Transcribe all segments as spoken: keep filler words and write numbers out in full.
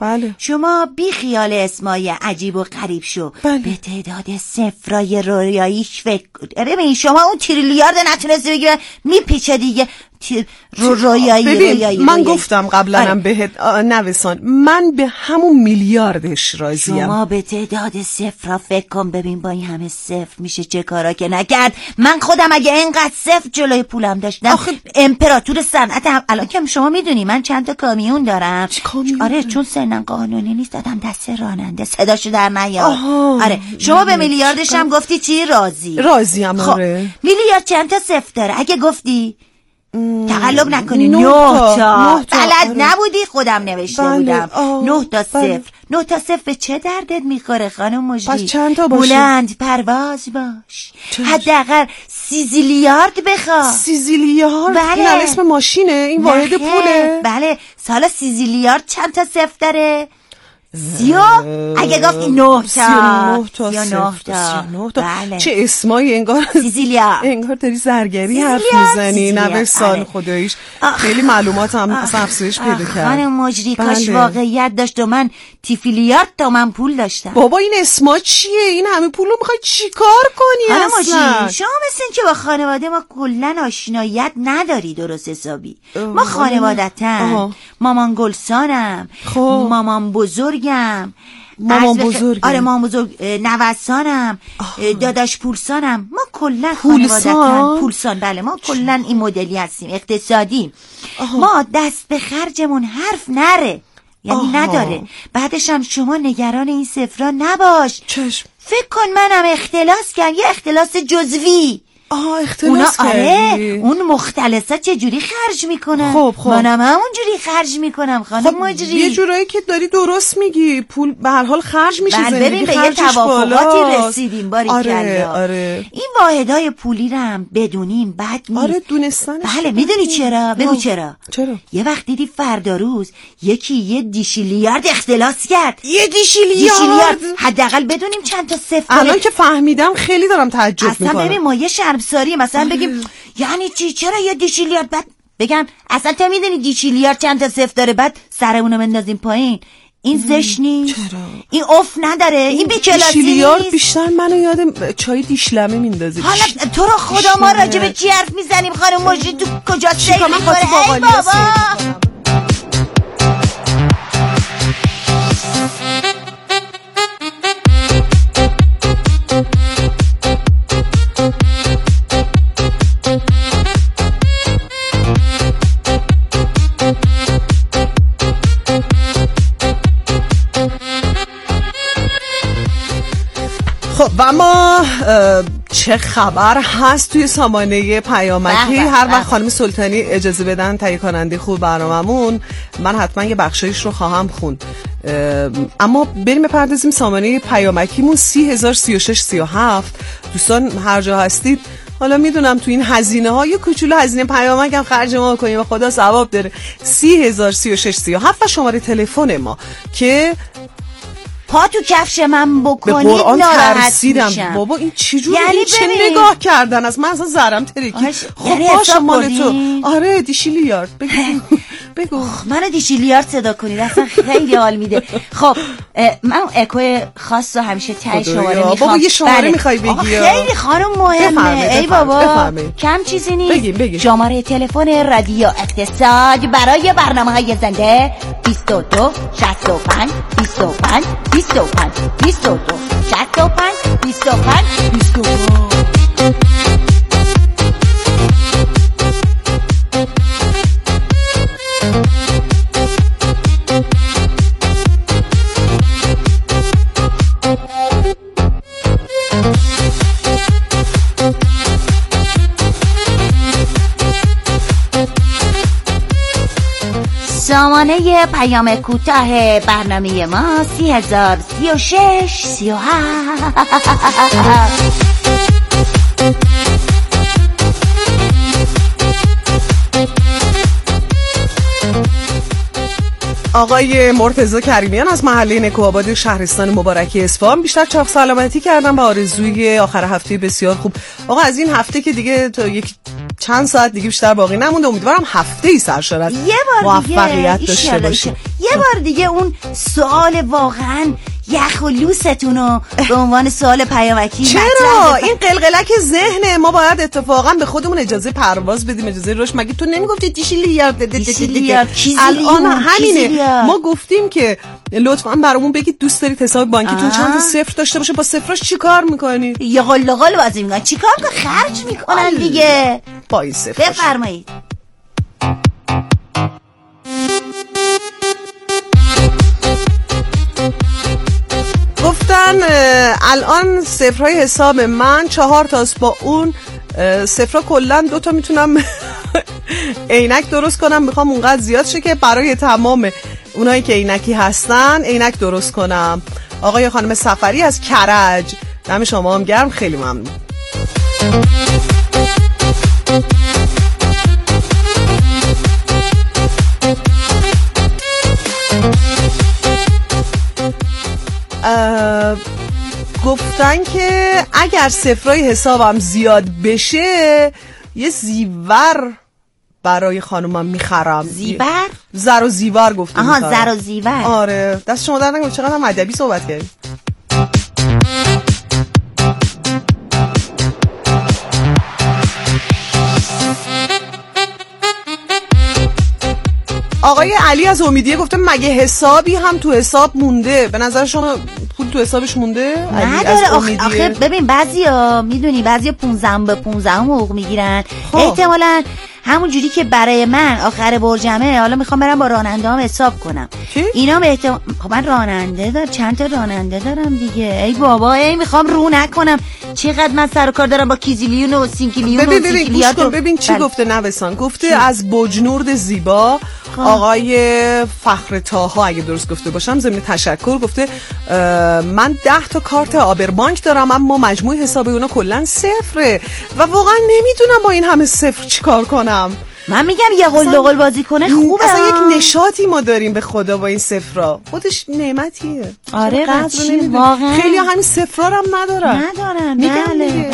بله. شما بی خیال اسمای عجیب و غریب شو. بله. به تعداد صفرای رویاییش فکر. ببین شما اون تریلیارد نتونستی بگیره میپیچه دیگه. رو رویایی ببین رویایی من رویایی. گفتم قبلا هم بهت نوسان، من به همون میلیاردش راضیم. شما به تعداد صفر فکر کن، ببین با این همه صفر میشه چه کارا که نکرد. من خودم اگه اینقدر صفر جلوی پولم داشتم آخه... امپراتور صنعت هم... الان که شما میدونی من چند تا کامیون دارم. کامیون؟ آره چون سنم قانونی نیست دادم دست راننده صداشو در نیار. آره شما به میلیاردش هم گفتی چی؟ راضی؟ راضیم. خب آره میلیارد چند تا صفر داره؟ اگه گفتی تقلب نکنی. نه تا, تا. بلد آره. نبودی خودم نوشته بله. بودم. نه تا بله. صفر. نه تا صفر به چه دردت میخوره خانم مجری؟ پس چند تا باشه؟ بلند پرواز باش. حداقل سی زیلیارد بخوا. سی زیلیارد؟ بله. این اسم ماشینه؟ این واحد پوله؟ بله. سالا سی زیلیارد چند تا صفر داره؟ سیو اگه گفتی نه تا سی و نه تا سی و نه تا. بله. چه اسمایی انگار سیزیلیا، انگار داری زرگری حرف میزنی. نوسان خداییش خیلی معلومات هم اصلا افزایش پیدا کرد. خانم مجری کاش واقعیت داشت و من تیفیلیارد تا من پول داشتم. بابا این اسما چیه؟ این همه پول رو میخوای چی کار کنی خانم اصلا؟ مجری شما مثل این که با خانواده ما کلن آشنایت نداری درست حسابی. ما خانوادتن مامان گلسانم، خب. مامان بزرگم، مامان بزرگم، آره مامان بزرگ، نوسانم، داداش پولسانم. ما کلن خانوادتن پولسان. بله ما کلن این مدلی هستیم، اقتصادیم. ما دست به خرجمون حرف نره، یعنی آها. نداره. بعدش هم شما نگران این صفرا نباش. چشم. فکر کن منم اختلاس کردم، یه اختلاس جزوی. آها اختلاس کردی؟ آره اون مختلسا چه جوری خرج میکنن؟ خب خب منم همون جوری خرج میکنم خانم خب مجری. یه جورایی که داری درست میگی، پول به هر حال خرج میشه. بله ببین به یه توافقاتی رسیدیم باری آره کلا. آره. این واحدهای پولی رو هم بدونیم بد نیست. آره دونستانش. بله میدونی چرا؟ بگو چرا؟ چرا؟ یه وقت دیدی فردا روز یکی یه دیشیلیارد اختلاس کرد. یه دیشیلیارد؟ دیشیلیارد حداقل بدونیم چند تا صفر. الان که فهمیدم خیلی دارم تعجب میکنم. اصلا ببین ما یه شرمساری مثلا بگیم یعنی چی؟ چرا یه دیشیلیارد؟ بعد بگم اصلا تو میدونی دیشیلیارد چند تا صفر داره؟ بعد سرمونو بندازیم پایین. این زشت نیست؟ چرا؟ این اف نداره؟ این بیکلاسی دیشیلیارد بیشتر منو یادم چای دیشلمه میندازه. حالا تو رو خدا ما راجع به چی حرف میزنیم خانم مجری؟ تو کجا سیر میکنه؟ ای بابا خب و اما چه خبر هست توی سامانه پیامکی؟ هر وقت خانم سلطانی اجازه بدن تهیه کننده خوب برنامه‌مون من حتما یه بخشایش رو خواهم خوند. اما بریم بپردازیم سامانه پیامکیمون سی هزار سی و شش سی و هفت. دوستان هر جا هستید، حالا میدونم تو این هزینه ها یه کوچولو هزینه پیامک هم خرج ما کنیم و خدا ثواب داره. سی هزار سی و شش سی و هفت و شماره تلفن ما که پا تو کفش من بکنید به قرآن ترسیدم میشم. بابا این چجوری یعنی این چه نگاه کردن از من اصلا زرم ترکی. خب یعنی باشه مال تو. آره دیشیلیارد بگو بگو منو دیشیلیارد صدا کنید اصلا خیلی حال میده. خب من اکو خاص رو همیشه ته شماره میخوام. بابا یه شماره بله. میخوای بگی؟ خیلی خانم مهمه. بفرمه. ای بابا بفرمه. کم چیزی نیست. بگیم بگیم. شماره تلفن رادیو اقتصاد برای برنامه‌های زنده بیست و دو شصت و پنج بیست و پنج بیست و پنج بیست و دو شصت و پنج بیست و پنج بیست و دو. سامانه پیام کوتاه برنامه ما سی هزار سی و شش سی و هفت. آقای مرتضی کریمیان از محله نکوآباد شهرستان مبارکی اصفهان بیشتر چاق سلامتی کردن و آرزوی آخر هفته بسیار خوب. آقا از این هفته که دیگه تا یک چند ساعت دیگه بیشتر باقی نمونده. امیدوارم هفته ای سرشارت موفقیت داشته باشه. یه بار دیگه اون سوال واقعا یخ و لوستون رو به عنوان سوال پیامکی چرا؟ این قلقلک ذهنه. ما باید اتفاقا به خودمون اجازه پرواز بدیم، اجازه رشد. مگه تو نمیگفتی دیشیلیارد؟ الان همینه. ما گفتیم که لطفاً برامون بگید دوست دارید حساب بانکیتون چند صفر داشته باشه؟ با صفراش چیکار میکنی؟ یه قل قل بازی میکنن. چیکار کنن؟ خرج میکنن دیگه با این صفر. بفرمایید. گفتن الان صفرهای حساب من چهار تاست، با اون صفرها کلن دو تا میتونم عینک درست کنم. میخوام اونقدر زیاد شه که برای تمام اونایی که عینکی هستن عینک درست کنم. آقای خانم سفری از کرج، دم شما هم گرم، خیلی ممنون. گفتن که اگر صفرای حسابم زیاد بشه یه زیور برای خانومم میخرم. زیور؟ زر و زیور گفتیم. آها زر و زیور. آره دست شما در نکنه. چقدر هم ادبی صحبت کردیم. آقای علی از امیدیه گفته مگه حسابی هم تو حساب مونده؟ به نظر شما پول تو حسابش مونده؟ نداره. آخه, آخه ببین بعضیا میدونی بعضیا پونزده به پونزده حقوق میگیرن. احتمالاً همون جوری که برای من آخر برجمه حالا میخوام برم با راننده هم حساب کنم. چی؟ اینا به احتمال خب من راننده دارم، چند تا راننده دارم دیگه. ای بابا ای میخوام رو نکنم. چقدر من سر و کار دارم با کیزیلیون و سینکیلیون و سینکیلیات. ببین ببین چی بل... گفته نوسان. گفته چی؟ از بجنورد زیبا آقای فخر طاها اگه درست گفته باشم ضمن تشکر گفته من ده تا کارت آبربانک دارم اما مجموع حساب اونا کلا صفره و واقعا نمیدونم با این همه صفر چیکار کنم. من میگم یه قل قل بازی کنه خوبه. اصلا یک نشاطی ما داریم به خدا با این صفرا. خودش نعمتیه. آره قدر واقعا. خیلی ها همین صفرا هم ندارن. ندارن. میگم بله. دیگه.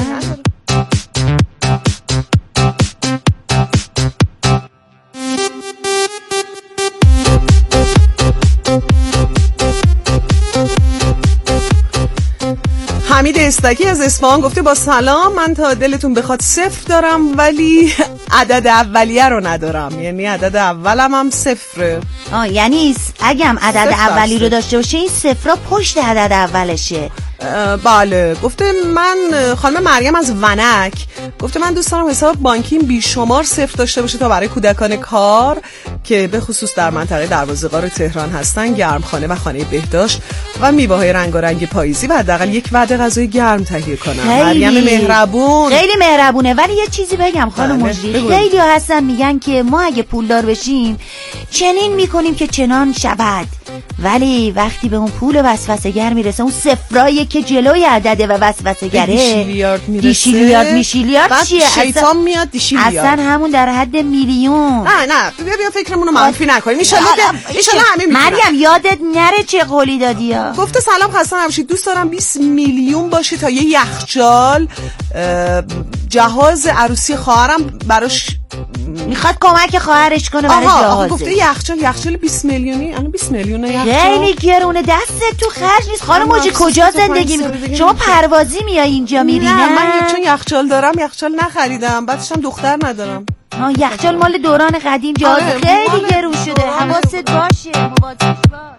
حمید استکی از اصفهان گفته با سلام، من تا دلتون بخواد صفر دارم ولی عدد اولیه رو ندارم. یعنی عدد اولم هم صفره. آه یعنی اگم عدد اولی رو داشته باشه این صفرها پشت عدد اولشه. بله. گفته من خانم مریم از ونک گفته من دوست دارم حساب بانکیم بیشمار صفر داشته باشه تا برای کودکان کار که به خصوص در منطقه دروازه غار تهران هستن گرمخانه و خانه بهداشت و میوه‌های رنگارنگ پاییزی و حداقل یک وعده غذای گرم تهیه کنم. مریم مهربون خیلی مهربونه. ولی یه چیزی بگم خانم مجری، خیلی ها هستن میگن که ما اگه پولدار بشیم چنین میکنیم که چنان شود، ولی وقتی به اون پول وسوسه‌گر میرسه اون صفرایی که جلوی عدده و وسوسه‌گره دیشیلیارد میرسه. دیشیلیارد میشیلیارد چیه؟ شیطان میاد دیشیلیارد. اصلا همون در حد میلیون. نه نه بیا فکرمون رو منفی نکنیم. ان شاءالله ان شاءالله همین مریم یادت نره چه قولی دادی ها. گفته سلام خسته نباشید، دوست دارم بیست میلیون باشه تا یه یخچال جهاز عروسی خواهرم براش میخواد کمک خواهرش کنه برای جهازه. آها گفته یخچال یخچال بیست میلیونی. الان بیست میلیون یخچال خیلی گرونه، دستت تو خرج نیست. خانم موجی کجا زندگی میکنی؟ شما پروازی میای اینجا میری؟ نه من چون یخچال دارم یخچال نخریدم، بعدش هم دختر ندارم. ها یخچال مال دوران قدیم جهاز خیلی گرون شده. حواست باشه، مواظبش باش.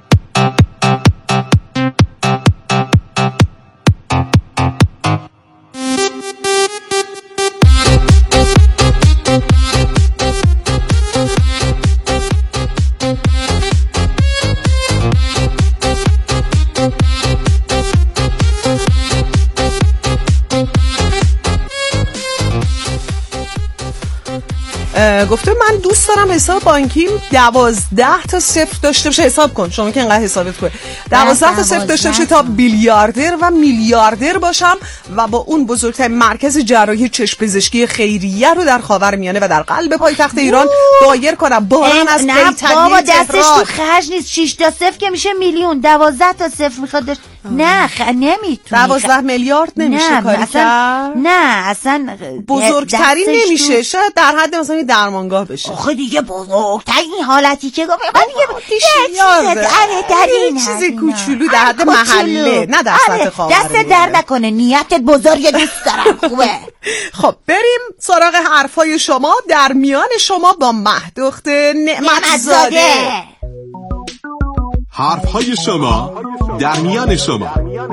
گفته من دوست دارم حساب بانکیم دوازده تا صفر داشته باشه. حساب کن شما که انقدر حسابت کنه، دوازده تا صفر داشته باشه تا بیلیاردر و میلیاردر باشم و با اون بزرگترین مرکز جراحی چشم پزشکی خیریه رو در خاورمیانه و در قلب پایتخت ایران دایر کنم. باران از نه بابا دستش تو خرج نیست. شش تا صفر که میشه میلیون، دوازده تا صفر میخواد داشت. نه خ... نمیتونی. دوازده میلیارد نمیشه کاری کرد. نه اصلا بزرگترین نمیشه. شاید در حد مثلا یه درمانگاه بشه. آخه دیگه بزرگترین حالتی که گفت من دیگه یه در این چیز کوچولو در حد محله، نه در سطح خاورمیانه. دست در نکنه، نیتت بزرگه، دوست دارم. خوبه. خب بریم سراغ حرفای شما در میان شما با مهدخت نعمتزاده. حرفهای شما در میان شما.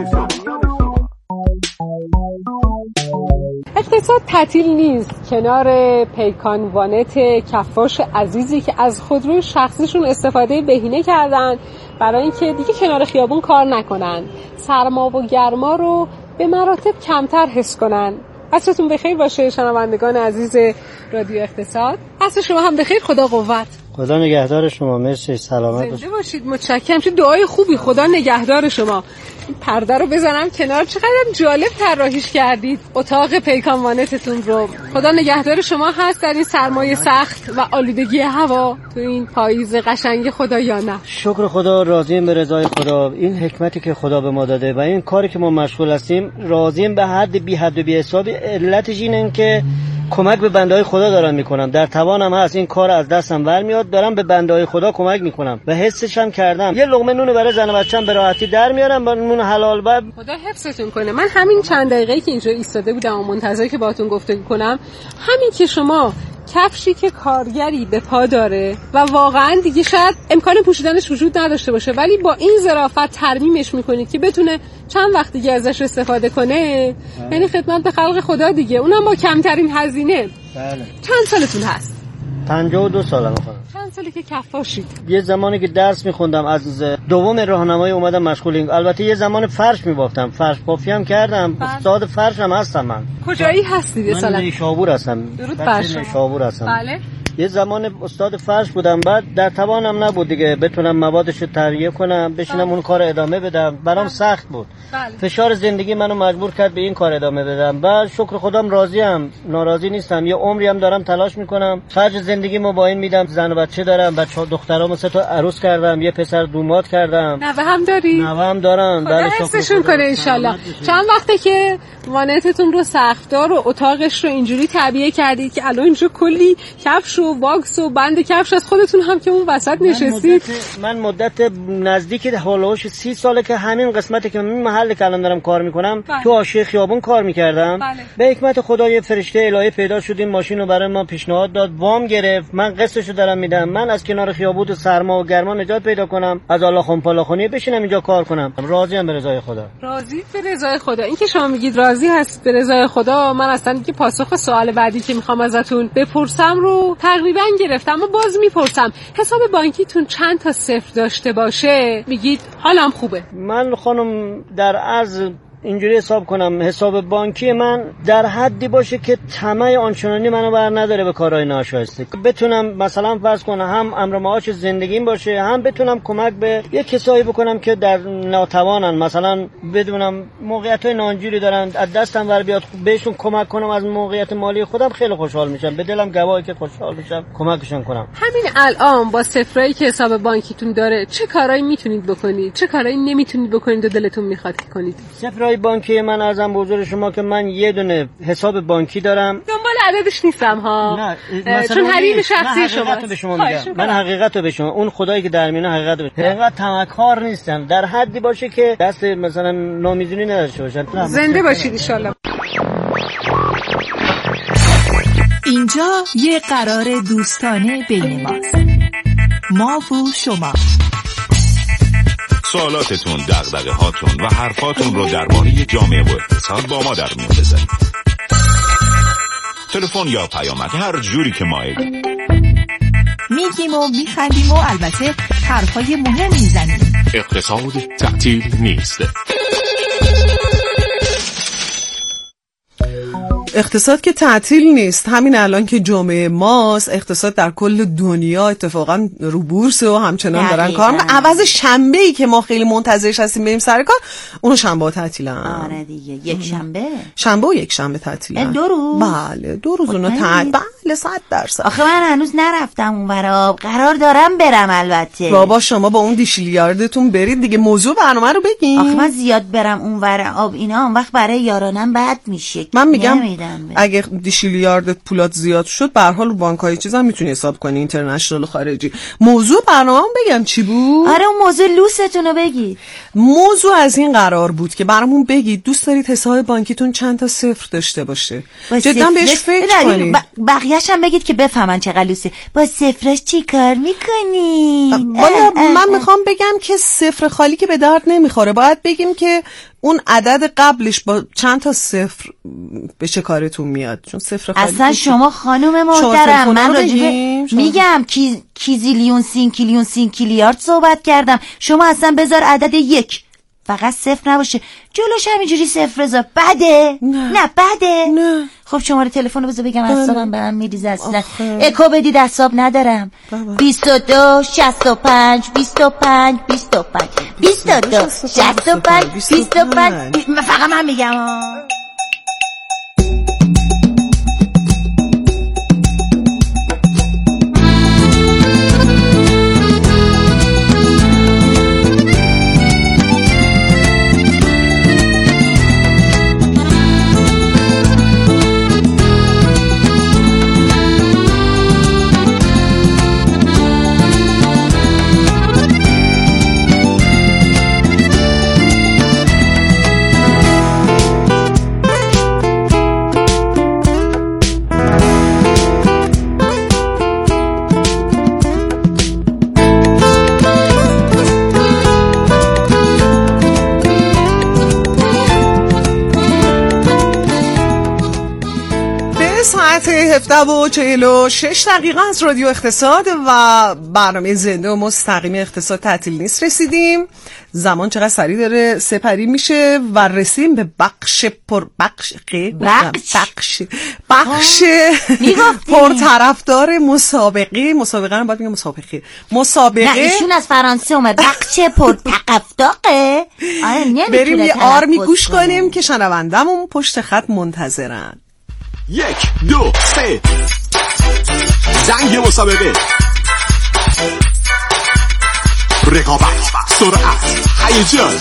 اقتصاد تعطیل نیست. کنار پیکان وانت کفاش عزیزی که از خودروی شخصیشون استفاده بهینه کردن برای اینکه دیگه کنار خیابون کار نکنن، سرما و گرما رو به مراتب کمتر حس کنن. عصرتون بخیر باشه شنوندگان عزیز رادیو اقتصاد. عصر شما هم بخیر. خدا قوت. خدا نگهدار شما. مرسی، سلامت باشید. زنده باشید. متشکرم. چه دعای خوبی. خدا نگهدار شما. این پرده رو بزنم کنار. چقدر جالب طراحیش کردید اتاق پیکان وانتتون رو. خدا نگهدار شما هست در این سرمایه سخت و آلودگی هوا تو این پاییز قشنگ خدا یا نه؟ شکر خدا، راضیم به رضای خدا. این حکمتی که خدا به ما داده و این کاری که ما مشغول هستیم راضیم به حد بی حد و بی حساب. علتش اینه که کمک به بنده‌های خدا دارم میکنم. در توانم هست این کار از دستم ور میاد، دارم به بنده‌های خدا کمک میکنم و حسش هم کردم. یه لقمه نون برای زن و بچه‌م به راحتی در میارم با نون حلال. بعد خدا حفظتون کنه. من همین چند دقیقه‌ای که اینجا ایستاده بودم و منتظر که باهاتون گفتگو کنم، همین که شما کفشی که کارگری به پا داره و واقعا دیگه شاید امکان پوشیدنش وجود نداشته باشه، ولی با این ظرافت ترمیمش میکنید که بتونه چند وقت دیگه ازش استفاده کنه، یعنی خدمت به خلق خدا دیگه، اونم با کمترین هزینه. بله. چند سالتون هست؟ پنجاه و دو سالم خانم. چند سالی که کفاشید؟ یه زمانی که درس میخوندم از دوم راهنمایی اومدم مشغول این. البته یه زمان فرش میبافتم، فرش بافی هم کردم. بله. استاد فرش هم هستم. من کجایی هستید اصلا؟ من نیشابور هستم. درود بر شما. نیشابور هستم. بله. یه زمان استاد فرش بودم، بعد در توانم نبود دیگه بتونم موادش رو تهیه کنم بشینم بله. اون کار ادامه بدم. برام بله. سخت بود. بله. فشار زندگی منو مجبور کرد به این کار ادامه بدم. بعد شکر خدام راضیم، ناراضی نیستم. یه عمری هم دارم تلاش میکنم. خرج زندگیمو با این میدم. زن و بچه دارم، بچه‌ها دخترامو سه تا عروس کردم، یه پسر دومات کردم. نوه هم داری؟ نوه هم دارم. بله شکرشون کنه ان شاءالله. چند وقته که وانتتون رو سقف‌دار و اتاقش رو اینجوری تعبیه کردید که الان اینجا کلی کفش و واکس و بند کفش از خودتون هم که اون وسط نشستید؟ من مدت, من مدت نزدیک هولوش سی ساله که همین قسمتی که این محل که الان دارم کار میکنم بله. تو حاشیه خیابون کار میکردم. بله. به حکمت خدا یه فرشته الهی پیدا شد، این ماشین رو برای ما پیشنهاد داد، وام گرفت، من قسطشو دارم میدم. من از کنار خیابون و سرما و گرما نجات پیدا کنم، از الله خون پالاخونی بشینم اینجا کار کنم. راضیم به رضای خدا. راضی به رضای خدا. این که شما میگید راضی هست به رضای خدا، من اصلا دیگه پاسخ سوال بعدی که میخوام ازتون بپرسم رو تقریبا گرفتم، اما باز میپرسم حساب بانکیتون چند تا صفر داشته باشه میگید حالم خوبه؟ من خانم در عرض اینجوری حساب کنم، حساب بانکی من در حدی باشه که طمع آنچنانی منو بر نداره به کارهای ناشایسته، بتونم مثلا فرض کنم هم امر معاش زندگیم باشه، هم بتونم کمک به یک کسایی بکنم که در ناتوانن، مثلا بدونم موقعیت‌های ناجوری دارن از دستم ور بیاد بهشون کمک کنم، از موقعیت مالی خودم خیلی خوشحال میشم، به دلم گواهی که خوشحال میشم کمکشون کنم. همین الان با صفرایی که حساب بانکیتون داره چه کارایی میتونید بکنید، چه کارایی نمیتونید بکنید و دلتون میخواد کنید؟ صفرای بانکی من ارزم به حضور شما که من یه دونه حساب بانکی دارم، دنبال عددش نیستم ها، نه چون حریم شخصی شما به شما میگم، من حقیقت رو به شما، اون خدایی که در میونه حقیقت رو اینقدر طمعکار نیستم، در حدی باشه که دست مثلا نامیزونی نداشته باشن. زنده باشید ان شاء الله. اینجا یه قرار دوستانه بین ماست، ما و شما. سوالاتتون، دغدغه هاتون و حرفاتون رو درباره جامعه و اقتصاد با ما در میون بذارید. تلفن یا پیامک هر جوری که مایل. میگیم و میخندیم و البته حرفای مهم میزنیم. اقتصاد تعطیل نیست. اقتصاد که تعطیل نیست. همین الان که جمعه ماست اقتصاد در کل دنیا اتفاقا رو بورس و همچنان دارن کار میکنن. عوض شنبه ای که ما خیلی منتظرش هستیم بریم سر کار، اونو شنبه ها تعطیلن. آره دیگه، یک شنبه شنبه و یک شنبه تعطیلن. دو روز؟ بله دو روز اونو تعطیل. بله صد درصد. آخه من هنوز نرفتم اونورا، قرار دارم برم البته. بابا شما با اون دیشیلیاردتون برید دیگه. موضوع برنامه رو بگین. آخه من زیاد برم اونور آب اینا اون وقت برای یارانم بد میشه. من میگم اگه دیشیلیاردت پولات زیاد شد به هر حال بانک‌های چیزا میتونی حساب کنی، اینترنشنال و خارجی. موضوع برنامه‌ام بگم چی بود؟ آره اون موضوع لوستون رو بگید. موضوع از این قرار بود که برامون بگید دوست دارید حساب بانکیتون چند تا صفر داشته باشه. جدا بهش فکر کنید. بقیه‌اش هم بگید که بفهمن چقدر لوسه. با صفرش چی کار میکنی؟ والا من میخوام بگم که صفر خالی که به درد نمیخوره. باید بگیم که اون عدد قبلش با چند تا صفر به چه کارتون میاد، چون صفر خالی اصلا شما خانم محترم من راجبه میگم کی کیزیلیون سینکیلیون سینکیلیارد صحبت کردم. شما اصلا بذار عدد یک فقط صفر نباشه، جلوش همینجوری صفر بذار. بده؟ نه, نه بده؟ نه. خب شماره تلفن رو بذار بگم، حسابم به هم میریزه اصلا. اکو بدید حساب ندارم. بیست و دو شصت و پنج بیست و پنج بیست و پنج بیست و دو شصت و پنج بیست و پنج. فقط من میگم هفده و چهل و شش دقیقه از رادیو اقتصاد و برنامه زنده و مستقیم اقتصاد تعطیل نیست رسیدیم. زمان چقدر سریع داره سپری میشه و رسیدیم به بخش پر بخش بخش بخش, بخش پرطرفدار مسابقه. مسابقه رو باید میگم مسابقه مسابقه نه ایشون از فرانسه اومد. بخش پرطرفداره. بریم یه آرمی گوش کنیم که شنوندمون پشت خط منتظرن. یک دو سه زنگ مسابقه، رقابت، سرعت، هیجان.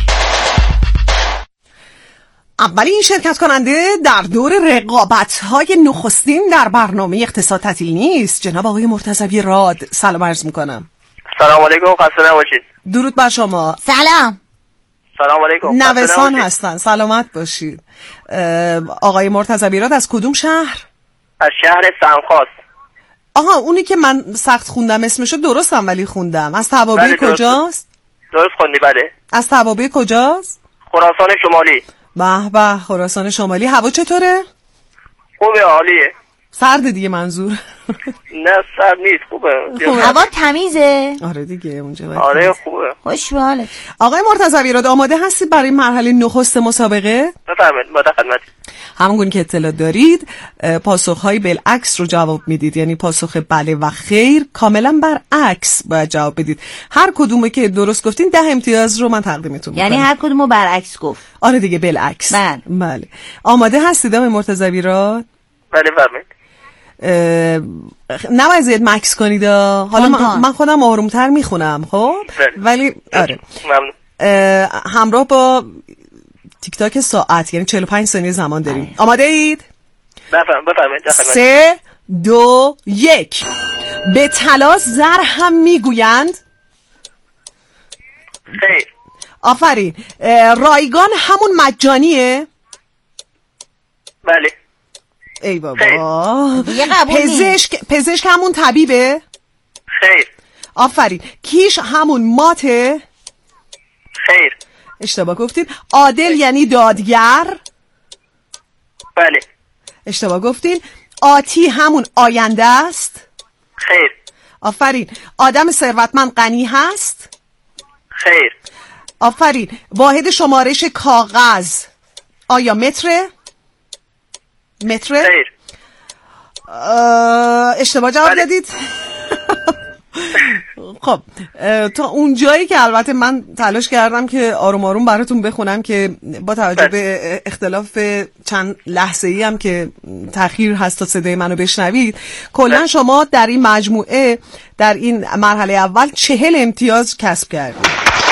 اولین شرکت کننده در دور رقابت‌های نخستین در برنامه اقتصاد تعطیل نیست جناب آقای مرتضوی راد. سلام عرض میکنم. سلام علیکم، خسته نباشید. درود بر شما. سلام. سلام علیکم. نوسان هستن. سلامت باشید. آقای مرتضوی راد از کدوم شهر؟ از شهر سمخاست. آها اونی که من سخت خوندم اسمشو درستم ولی خوندم. از توابع کجاست؟ درست خوندی بله. از توابع کجاست؟ خراسان شمالی. به به خراسان شمالی. هوا چطوره؟ خوبه، عالیه. سرد دیگه منظور. نه سرد نیست، خوبه. هوا تمیزه. آره دیگه اونجا. آره خوبه. خوش به حالت. آقای مرتضوی راد آماده هستید برای مرحله نخست مسابقه؟ بفرمایید، با خدمت. همونگونه که اطلاع دارید پاسخهای بالعکس رو جواب میدید، یعنی پاسخ بله و خیر کاملا برعکس باید جواب بدید. هر کدومه که درست گفتین ده امتیاز رو من تقدیمتون میکنم. یعنی هر کدومو برعکس گفت؟ آره دیگه بالعکس. بله. بله. آماده هستید آقای مرتضوی راد؟ بله فرمایید. نباید زیاد مکس کنید. حالا من, من خودم آرومتر میخونم خب بله. ولی آره ممنون. همراه با تیک تاک ساعت یعنی چهل و پنج ثانیه زمان داریم. آماده اید؟ بفرمایید. سه دو یک. به طلا زر هم میگویند؟ خیر. آفرین. رایگان همون مجانیه؟ بله. ای بابا. پزشک پزشک همون طبیبه؟ خیر. آفرین. کیش همون ماته؟ خیر. اشتباه گفتید. عادل یعنی دادگر؟ بله. اشتباه گفتین. آتی همون آینده است؟ خیر. آفرین. آدم ثروتمند غنی هست؟ خیر. آفرین. واحد شمارش کاغذ آیا متره؟ متر؟ خیر. اشتباه جواب بله. دادید. خب تا اون جایی که البته من تلاش کردم که آروم آروم براتون بخونم که با توجه به اختلاف چند لحظه ای هم که تأخیر هست تا صدای منو بشنوید، کلا شما در این مجموعه در این مرحله اول چهل امتیاز کسب کردید.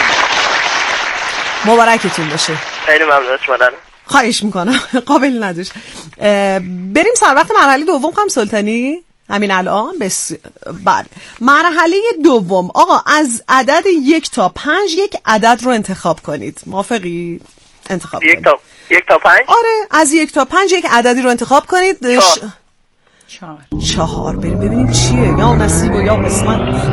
مبارکتون باشه. خیلی ممنون شما. خواهش میکنم. قابل نداشت. بریم سر وقت مرحله دوم خانم سلطانی. همین الان بس بله. مرحله دوم آقا از عدد یک تا پنج یک عدد رو انتخاب کنید. موافقی؟ انتخاب یک کنید. تا یک تا پنج. آره از یک تا پنج یک عددی رو انتخاب کنید. چهار. چهار. چهار. بریم ببینیم چیه، یا نصیب و یا قسمت.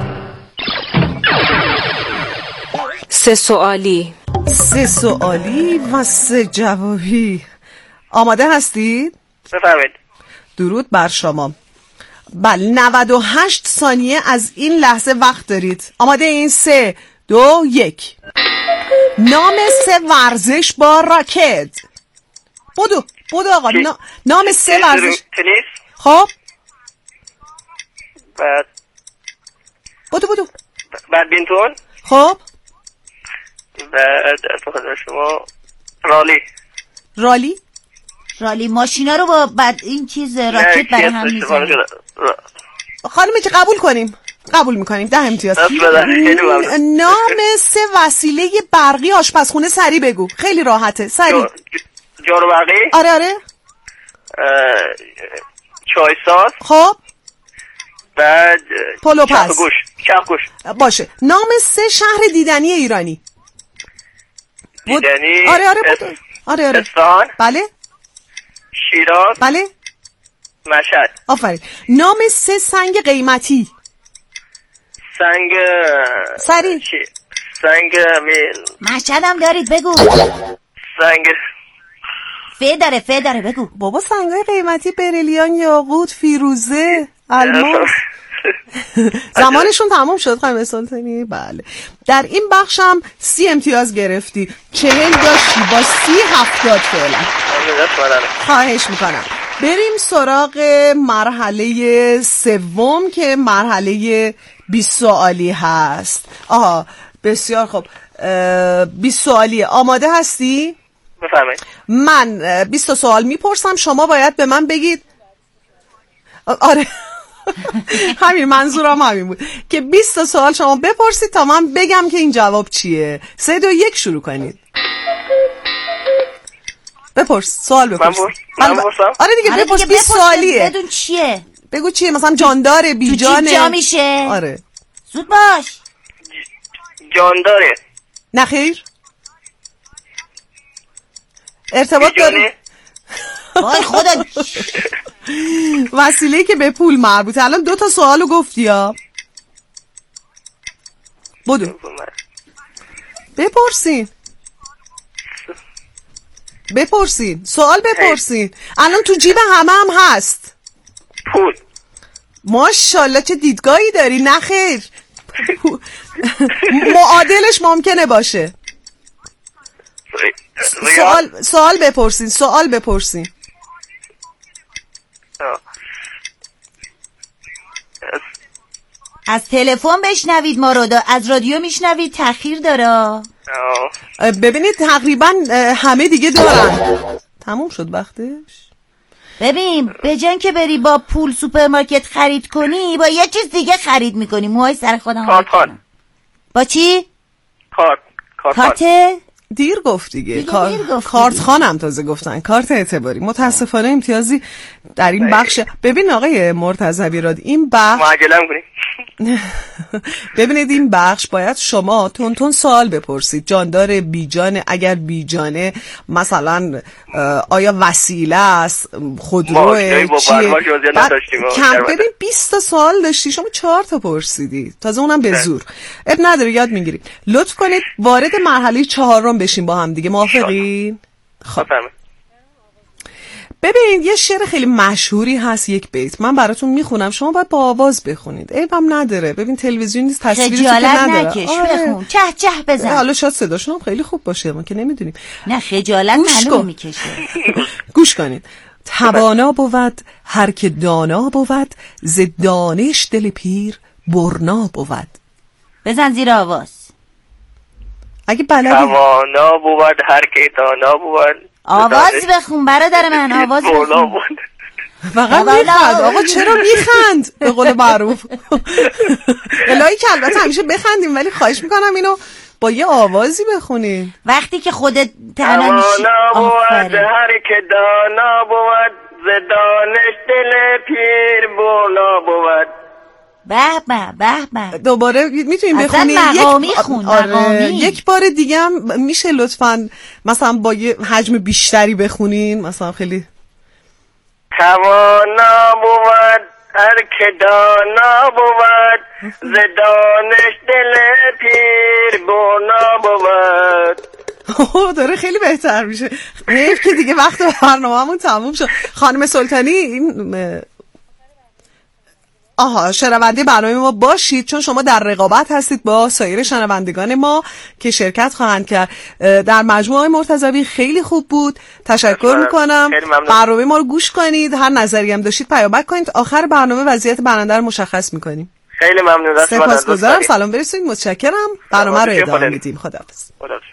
سه سوالی. سه سوالی و سه جوابی. آماده هستید؟ بفرمایید. درود بر شما. بله نود و هشت ثانیه از این لحظه وقت دارید. آماده این؟ سه دو یک. نام سه ورزش با راکت. بودو بودو آقا. نا... نام سه ورزش. تنیس. خب بعد بودو بودو بدمینتون. خب بعد از شما رالی. رالی. رالی ماشینا رو با بعد این چیز راکت برای هم میزنیم. خانمی که قبول کنیم قبول میکنیم. ده امتیاز. نام سه وسیله برقی آشپزخونه سری بگو. خیلی راحته. سری. جارو برقی. آره آره. چای ساز. خب بعد پلو پس. چرخ گوش. چرخ گوش. باشه. نام سه شهر دیدنی ایرانی. دیدنی. آره آره بود. آره آره. اصفهان. بله. شیراز. بله. مشهد. آفرین. نام سه سنگ قیمتی. سنگ سری. چی؟ سنگ میل. مشهد هم دارید بگو. سنگ فه داره فه داره بگو. بابا سنگای قیمتی بریلیان، یاقوت، فیروزه، الماس. زمانشون تمام شد خانم سلطانی. بله در این بخشم سی امتیاز گرفتی. چهل داشتی با سی هفتاد فعلا. خواهش میکنم. بریم سراغ مرحله سوم که مرحله بیست سوالی هست. آها بسیار خوب. بیست سوالیه. آماده هستی؟ بفرمایید. من بیست سوال میپرسم، شما باید به من بگید. آره همین منظورم همین بود که بیست سوال شما بپرسید تا من بگم که این جواب چیه. سه دو یک شروع کنید. بپرس. سوال بپرس. من بپرسم؟ آره دیگه آره بپرس. بیست سوالیه. بدون چیه؟ بگو چیه، مثلا جانداره، بیجانه. تو جا میشه. آره زود باش. جانداره. نه خیر. ارتباط داره. وای خدا. وسیله‌ای که به پول مربوطه. الان دو تا سوالو گفتی ها. بدو بپرسین بپرسین سوال بپرسین. الان تو جیب همه هم هست پول. ماشاءالله چه دیدگاهی داری. نه خیر. معادلش ممکنه باشه. سوال سوال بپرسین سوال بپرسین. از تلفن بشنوید ما رو، از رادیو میشنوید تأخیر داره. ببینید تقریبا همه دیگه دارن. تموم شد وقتش. ببین به جن که بری با پول سوپرمارکت خرید کنی با یه چیز دیگه خرید میکنی. موهای سر خودم. کارت کارت. با چی؟ کارت کارت. کارت دیر گفت دیگه, دیگه کار... دیر گفت کارت خانم تازه گفتن. کارت اعتباری. متاسفانه امتیازی در این بخش. ببین آقای مرتضی بیراد این بخش معجله می‌کنی. ببینید این بخش باید شما تون تون سوال بپرسید. جاندار بیجانه، اگر بیجانه مثلا آیا وسیله است، خودروه، چیه. کم ببین بیست تا سوال داشتی شما چهار تا پرسیدی تازه اونم به زور. اب نداره یاد میگیری. لطف کنید وارد مرحله چهارم بشین با هم دیگه. موافقین؟ خب ببین یه شعر خیلی مشهوری هست، یک بیت من براتون میخونم، شما باید با آواز بخونید. عیبم نداره. ببین تلویزیون نیست، تصویری تو نداره. نکش. بخون. چه چه بزن. حالا شاید صداشون هم خیلی خوب باشه، ما که نمیدونیم. نه خجالت معلومه میکشه. گوش کنید. توانا بود هر که دانا بود، ز دانش دل پیر برنا بود. بزن زیر آواز اگه بلدی. توانا بود هر که دانا بود، آواز بخون برادر من، آواز بخون. فقط میخند آقا، چرا میخند به قول معروف؟ الهی که البته همیشه بخندیم، ولی خواهش میکنم اینو با یه آوازی بخونین وقتی که خودت تنها میشی. توانا بود هر که دانا بود، ز دانش دل پیر برنا بود. به به به به. دوباره میتونیم بخونیم؟ مقامی خون. آره. مقامی. یک بار دیگه هم میشه لطفاً مثلا با یه حجم بیشتری بخونین، مثلا خیلی. توانا بود هر که دانا بود، ز دانش دل پیر برنا بود. اوه داره خیلی بهتر میشه. حیف که دیگه وقت برنامه‌مون تموم شد. خانم سلطانی این آها شنونده برنامه ما باشید، چون شما در رقابت هستید با سایر شنوندگان ما که شرکت خواهند کرد در مجموعه مرتضوی. خیلی خوب بود، تشکر میکنم. برنامه ما رو گوش کنید، هر نظری هم داشتید پیامک کنید. آخر برنامه وضعیت برنده رو مشخص میکنیم. خیلی ممنون. سپاسگزارم. سلام برسونید. متشکرم. برنامه رو ادامه میدیم. خداحافظ. خداحافظ.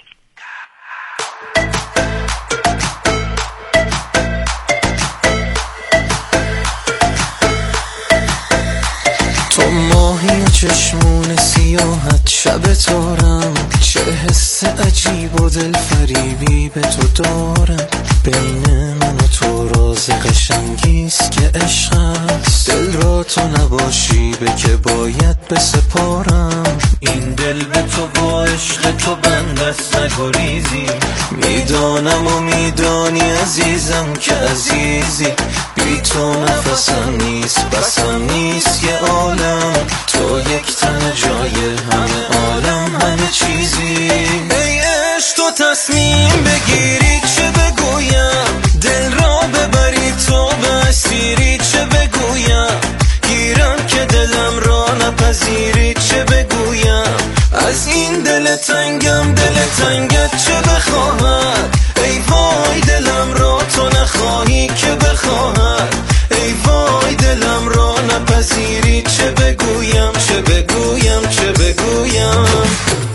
تو ماهی چشمون سیاحت شب تارم، چه حس عجیب و دل فریبی به تو دارم. بین من و تو راز قشنگیست که عشق هست، دل را تو نباشی به که باید بسپارم. این دل به تو با عشق تو بندست نگریزی، میدانم و میدانی عزیزم که عزیزی. بی تو نفسم نیست بسم نیست یه عالم، تو یک تن جای همه عالم همه چیزی. ای عشق تو تصمیم بگیری چه بگویم، دل را ببری تو به اسیری چه بگویم. گیرم که دلم را نپذیری چه بگویم. از این دل تنگم دل تنگت چه بخواهد. ای وای دلم را تو نخواهی که بخواهد. ای وای دلم را نپذیری چه بگویم چه بگویم چه بگویم.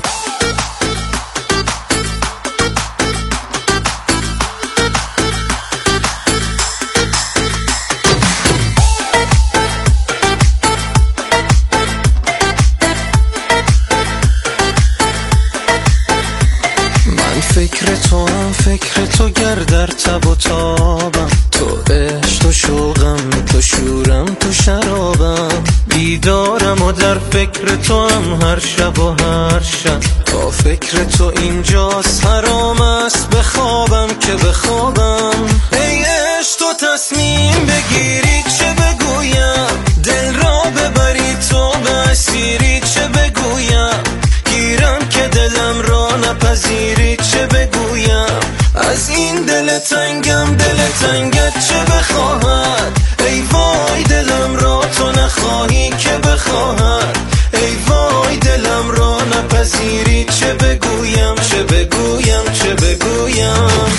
فکر تو هم فکر تو گر در تب و تابم، تو عشق تو شوقم تو شورم تو شرابم. بیدارم و در فکر تو هم هر شب و هر شب، تا فکر تو اینجاست حرام است بخوابم که بخوابم. ای عشق تو تصمیم بگیری چه بگویم، دل را ببری تو به اسیری چه بگویم. گیرم که دلم را نپذیری چه بگویم. از این دل تنگم دل تنگت چه بخواهد. ای وای دلم را تو نخواهی که بخواهد. ای وای دلم را نپذیری چه بگویم چه بگویم چه بگویم.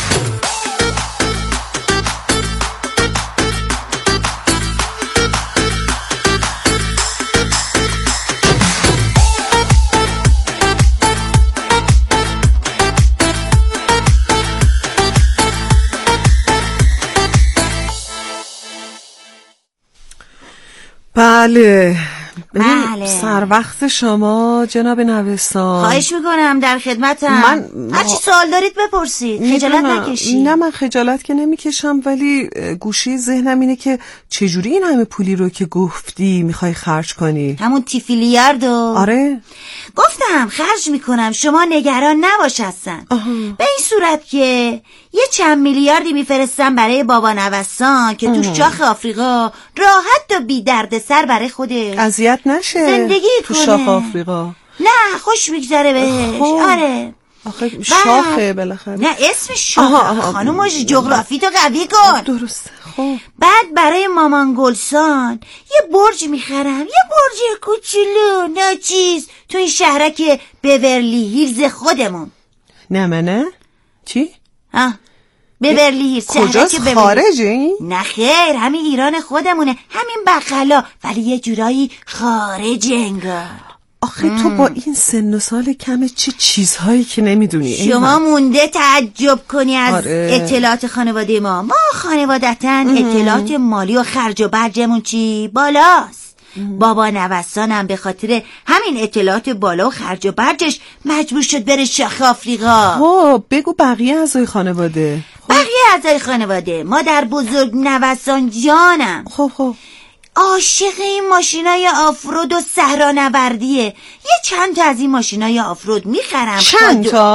بله بله. سر وقت شما جناب نوستان. خواهش میکنم در خدمتم. من هرچی سوال دارید بپرسید، خجالت نکشید. نه من خجالت که نمیکشم، ولی گوشی ذهنم اینه که چجوری این همه پولی رو که گفتی میخوای خرج کنی؟ همون تیفیلیاردو. آره گفتم خرج میکنم، شما نگران نباش هستن. به این صورت که یه چند میلیاردی میفرستم برای بابا نوستان که تو شاخ آفریقا راحت و بی درد سر برای خودش اذیت نشه زندگی تو کنه. شاخ آفریقا نه خوش میگذره بهش. آره آخه شاخه بالاخره. نه اسم شاخه. خانوم جغرافی تو قوی کن. درسته. خب بعد برای مامان گلسان یه برج میخرم، یه برج کوچولو ناچیز تو این شهرک بورلی هیلز خودمون. نه منه چی؟ آه بورلی هیلز. کجاست؟ خارجی؟ نه خیر، همین ایران خودمونه، همین بغلا، ولی یه جورایی خارج انگار. آخه تو با این سن و سال کمه چه چیزهایی که نمیدونی. شما مونده تعجب کنی از آره. اطلاعات خانواده ما. ما خانوادتاً اطلاعات مالی و خرج و برجمون چی؟ بالاست. بابا نوسانم به خاطر همین اطلاعات بالا و خرج و برجش مجبور شد بره شاخ آفریقا. خب بگو بقیه اعضای خانواده. خب. بقیه اعضای خانواده مادر بزرگ نوسان جانم خب خب عاشق این ماشینای آفرود و صحرانوردیه. یه چند تا از این ماشینای آفرود میخرم. چند تا؟